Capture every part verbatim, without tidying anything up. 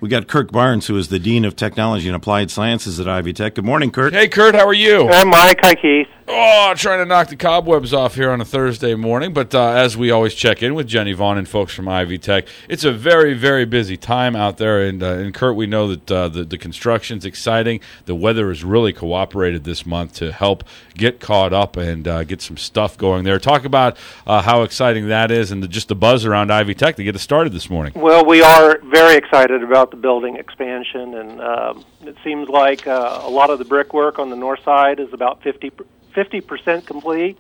We got Kirk Barnes, who is the Dean of Technology and Applied Sciences at Ivy Tech. Good morning, Kirk. Hey, Kurt, how are you? Hi, Mike. Hi, Keith. Oh, trying to knock the cobwebs off here on a Thursday morning, but uh, as we always check in with Jenny Vaughn and folks from Ivy Tech, it's a very, very busy time out there, and, uh, and Kurt, we know that uh, the, the construction's exciting. The weather has really cooperated this month to help get caught up and uh, get some stuff going there. Talk about uh, how exciting that is and the, just the buzz around Ivy Tech to get it started this morning. Well, we are very excited about the building expansion, and um, it seems like uh, a lot of the brickwork on the north side is about fifty percent complete.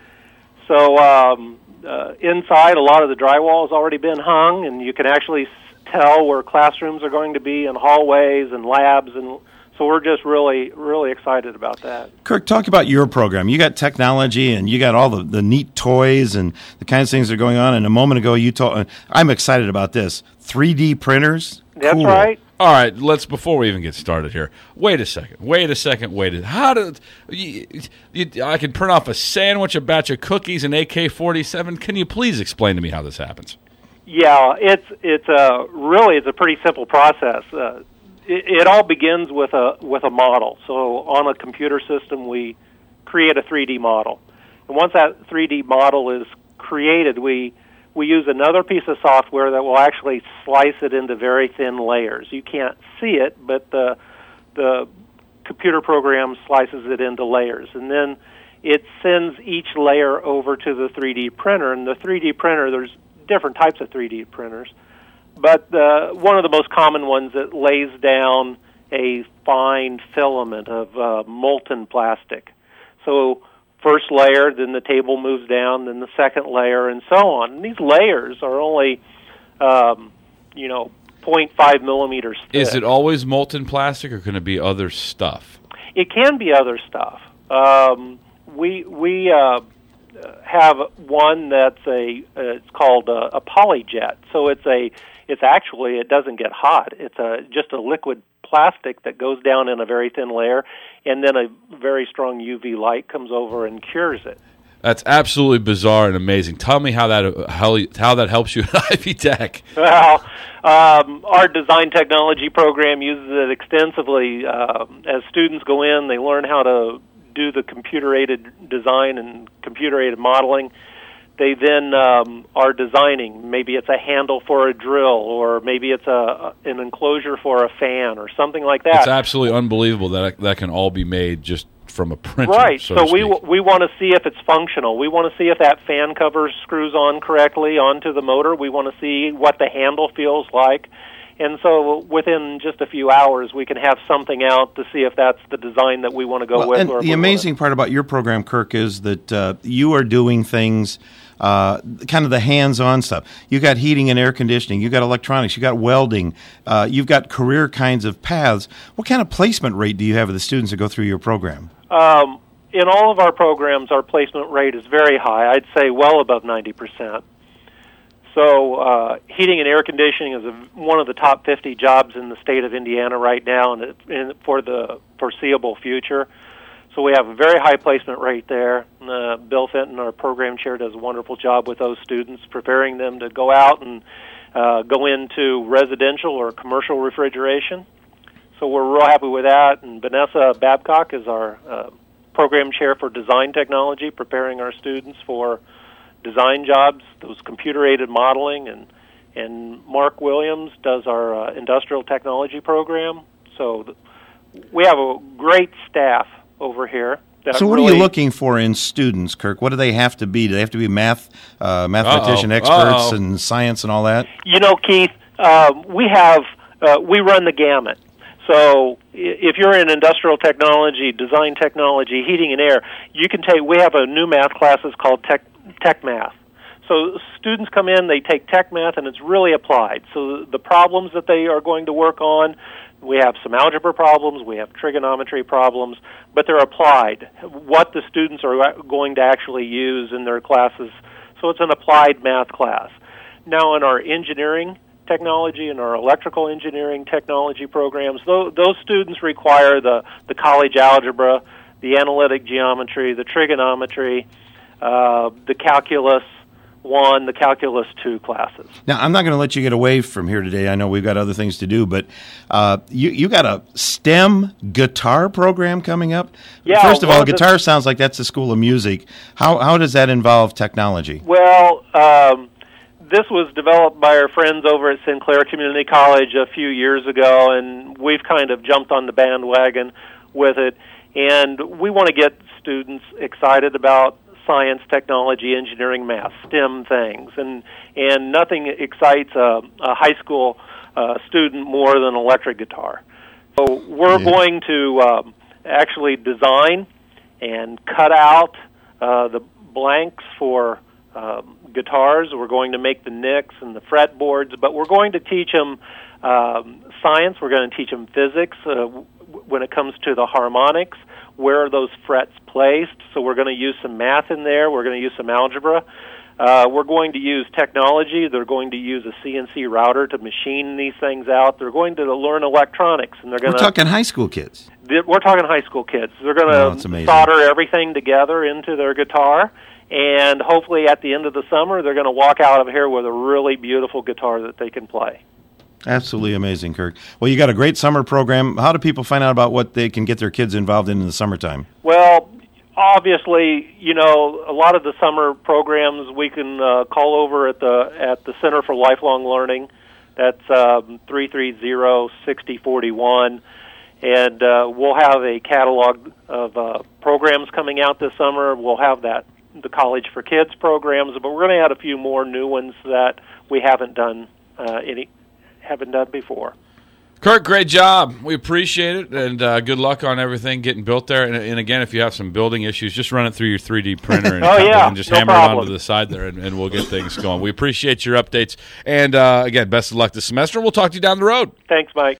So um, uh, inside, a lot of the drywall has already been hung, and you can actually tell where classrooms are going to be and hallways and labs, and so we're just really, really excited about that. Kirk, talk about your program. You got technology, and you got all the, the neat toys and the kinds of things that are going on. And a moment ago, you told I'm excited about this. three D printers? That's cool. right. All right, let's before we even get started here. Wait a second. Wait a second. Wait a How did you, you, I can print off a sandwich, a batch of cookies, an A K forty-seven? Can you please explain to me how this happens? Yeah, it's it's a really it's a pretty simple process. Uh, it, it all begins with a with a model. So on a computer system, we create a three D model, and once that three D model is created, we we use another piece of software that will actually slice it into very thin layers. You can't see it, but the the computer program slices it into layers, and then it sends each layer over to the three D printer. And the three D printer, there's different types of three D printers, but uh, one of the most common ones that lays down a fine filament of uh, molten plastic. So first layer, then the table moves down, then the second layer, and so on. And these layers are only, um, you know, zero point five millimeters thick. Is it always molten plastic, or can it be other stuff? It can be other stuff. Um, we we uh, have one that's a uh, it's called a, a polyjet. So it's a it's actually it doesn't get hot. It's a just a liquid plastic that goes down in a very thin layer, and then a very strong U V light comes over and cures it. That's absolutely bizarre and amazing. Tell me how that how, how that helps you at Ivy Tech. Well, um, our design technology program uses it extensively. Uh, as students go in, they learn how to do the computer-aided design and computer-aided modeling. They then um, are designing. Maybe it's a handle for a drill, or maybe it's a an enclosure for a fan, or something like that. It's absolutely unbelievable that that can all be made just from a printer. Right. So, so we we want to see if it's functional. We want to see if that fan cover screws on correctly onto the motor. We want to see what the handle feels like. And so within just a few hours, we can have something out to see if that's the design that we want to go well, with. And or the amazing wanna... part about your program, Kirk, is that uh, you are doing things, uh, kind of the hands-on stuff. You got heating and air conditioning. You got electronics. You got welding. Uh, you've got career kinds of paths. What kind of placement rate do you have of the students that go through your program? Um, in all of our programs, our placement rate is very high. I'd say well above ninety percent. So uh, heating and air conditioning is a, one of the top fifty jobs in the state of Indiana right now, and, it, and for the foreseeable future. So we have a very high placement rate there. Uh, Bill Fenton, our program chair, does a wonderful job with those students, preparing them to go out and uh, go into residential or commercial refrigeration. So we're real happy with that. And Vanessa Babcock is our uh, program chair for design technology, preparing our students for design jobs, those computer-aided modeling, and and Mark Williams does our uh, industrial technology program. So th- we have a great staff over here. So what really... are you looking for in students, Kirk? What do they have to be? Do they have to be math, uh, mathematician Uh-oh. experts Uh-oh. and science and all that? You know, Keith, uh, we have uh, we run the gamut. So if you're in industrial technology, design technology, heating and air, you can take. We have a new math classes called Tech Tech Math. So students come in, they take Tech Math, and it's really applied. So the problems that they are going to work on, we have some algebra problems, we have trigonometry problems, but they're applied. What the students are going to actually use in their classes. So it's an applied math class. Now in our engineering technology and our electrical engineering technology programs, those, those students require the, the college algebra, the analytic geometry, the trigonometry, uh, the calculus, one, the Calculus two classes. Now, I'm not going to let you get away from here today. I know we've got other things to do, but uh, you you got a STEM guitar program coming up. Yeah, First of well, all, the- guitar sounds like that's the School of Music. How how does that involve technology? Well, um, this was developed by our friends over at Sinclair Community College a few years ago, and we've kind of jumped on the bandwagon with it. And we want to get students excited about science, technology, engineering, math, STEM things. And and nothing excites a, a high school uh, student more than an electric guitar. So we're Yeah. going to um, actually design and cut out uh, the blanks for um, guitars. We're going to make the nicks and the fretboards, but we're going to teach them um, science. We're going to teach them physics uh, w- when it comes to the harmonics. Where are those frets placed? So we're going to use some math in there. We're going to use some algebra. Uh, we're going to use technology. They're going to use a C N C router to machine these things out. They're going to learn electronics, and they're going We're to. talking high school kids. We're talking high school kids. They're going Oh, that's to amazing. solder everything together into their guitar, and hopefully at the end of the summer, they're going to walk out of here with a really beautiful guitar that they can play. Absolutely amazing, Kirk. Well, you got a great summer program. How do people find out about what they can get their kids involved in in the summertime? Well, obviously, you know, a lot of the summer programs we can uh, call over at the at the Center for Lifelong Learning. That's um, three three zero, six zero four one. And uh, we'll have a catalog of uh, programs coming out this summer. We'll have that the College for Kids programs, but we're going to add a few more new ones that we haven't done uh, any haven't done before. Kirk, great job. We appreciate it, and uh, good luck on everything getting built there. And, and again, if you have some building issues, just run it through your three D printer and, Oh, yeah, and just no hammer it problem. onto the side there, and, and we'll get things going. We appreciate your updates. And, uh, again, best of luck this semester, and we'll talk to you down the road. Thanks, Mike.